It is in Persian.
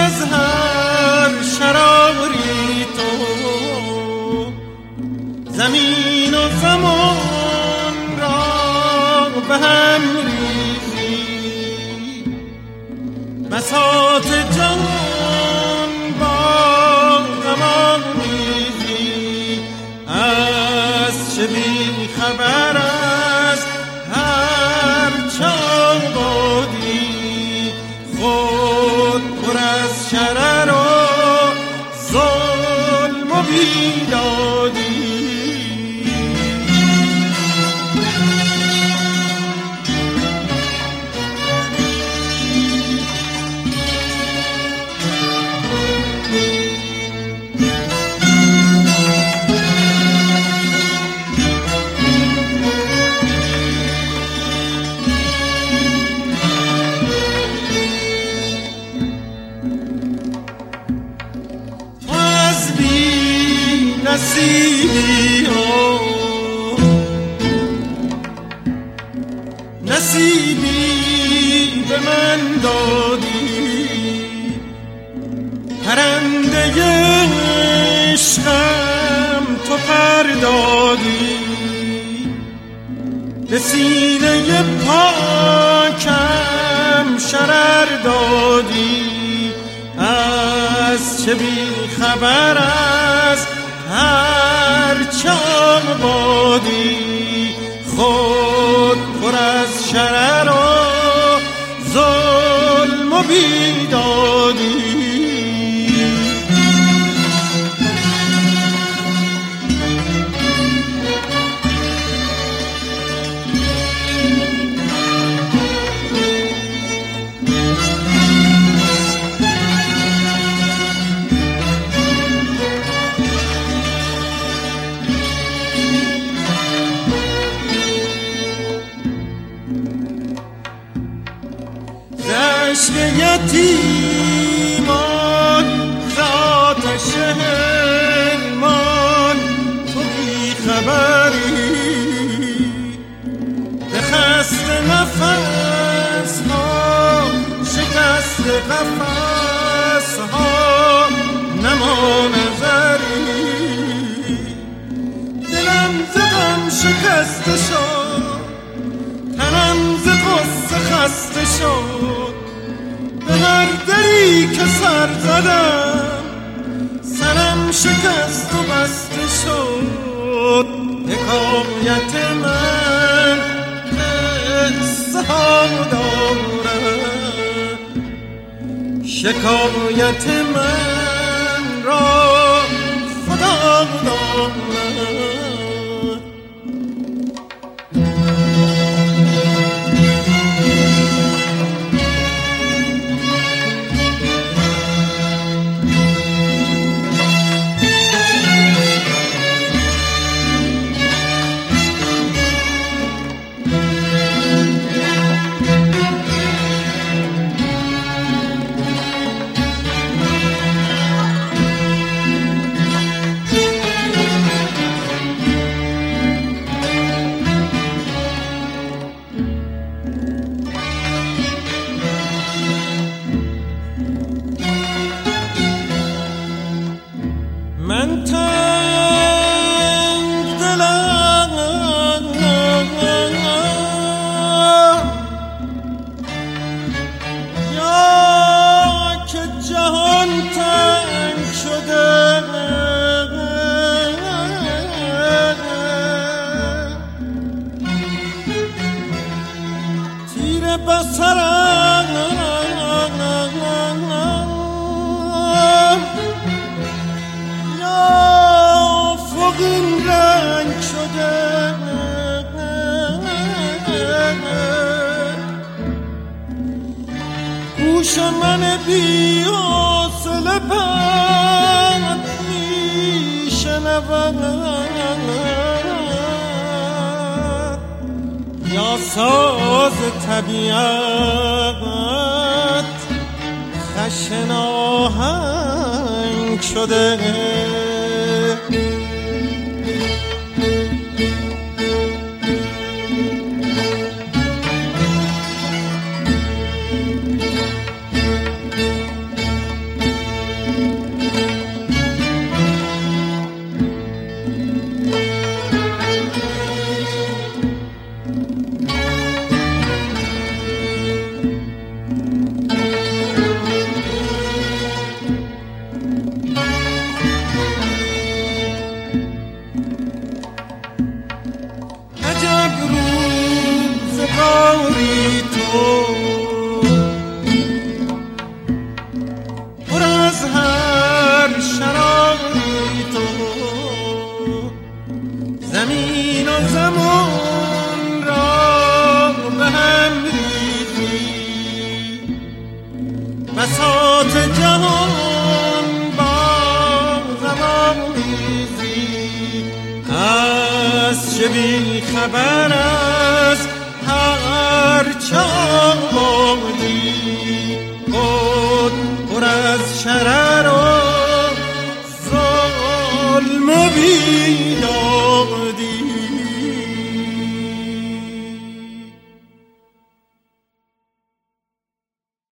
از هر شراری تو، زمین و زمان را به هم ریزی، بساط جهان با غم میزی. از چه بی خبر است هر چه آبادی، خود پر از شرر و ظلم و بیدادی. نصیبی به من دادی، پرنده عشقم تو پر دادی، به سینه پاکم شرر دادی. از چه بی خبر است هر چه آبادی، خود پر از شرر و ظلم و بیدادی. عشق یتیمان ذاتش حرمان، تو بی خبری به خست نفس ها، شکست قفس ها، نما نظری. دلم ز غم شکسته شد، تنم ز غصه خسته شد، به هر دری که سر زدم سرم شکست و بسته شد. حکایت من قصه ها دارد، شکایت من را خدا دارد. من تنگ دلم یا که جهان تنگ شده، تیر بصرم این رنگ شده، گوش من بی حوصله پند میشنود، یا ساز طبیعت خشن آهنگ شده. بساط جهان با غم‌آمیزی از چه بی خبر از هر چه آمدی خود پر از شرف